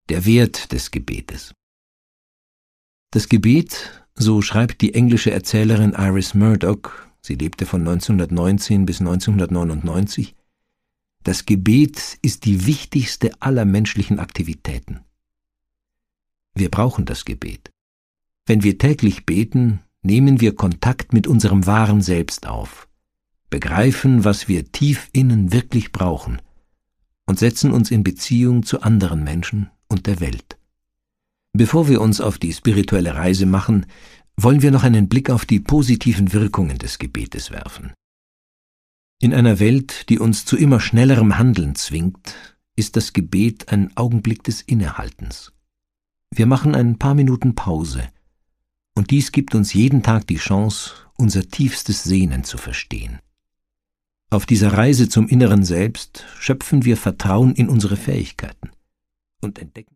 Der Wert des Gebetes. Das Gebet, so schreibt die englische Erzählerin Iris Murdoch, sie lebte von 1919 bis 1999, das Gebet ist die wichtigste aller menschlichen Aktivitäten. Wir brauchen das Gebet. Wenn wir täglich beten, nehmen wir Kontakt mit unserem wahren Selbst auf, begreifen, was wir tief innen wirklich brauchen und setzen uns in Beziehung zu anderen Menschen und der Welt. Bevor wir uns auf die spirituelle Reise machen, wollen wir noch einen Blick auf die positiven Wirkungen des Gebetes werfen. In einer Welt, die uns zu immer schnellerem Handeln zwingt, ist das Gebet ein Augenblick des Innehaltens. Wir machen ein paar Minuten Pause, und dies gibt uns jeden Tag die Chance, unser tiefstes Sehnen zu verstehen. Auf dieser Reise zum inneren Selbst schöpfen wir Vertrauen in unsere Fähigkeiten und entdecken